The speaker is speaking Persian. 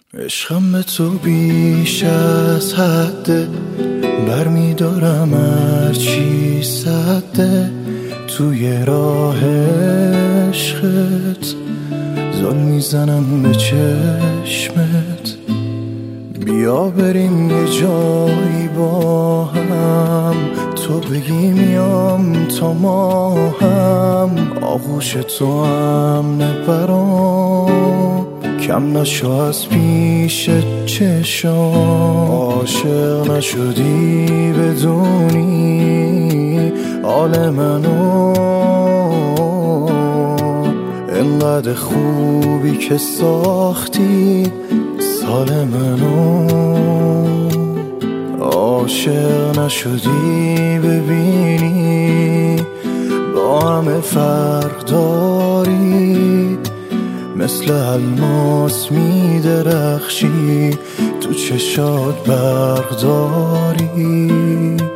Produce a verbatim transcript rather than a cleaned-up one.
عشقم به تو بیش از حده، برمیدارم هرچی سده. توی راه عشقت زل میزنم به چشمت. بیا بریم یه جایی با هم، تو بگی میام تا ما هم. آغوش تو هم نبرام، کم نشو از پیش چشام. عاشق نشدی بدونی حال منو، انقدر خوبی که ساختی سال منو. عاشق نشدی ببینی با همه فرق داری، مثل الماس می درخشی، تو چشات برق داری.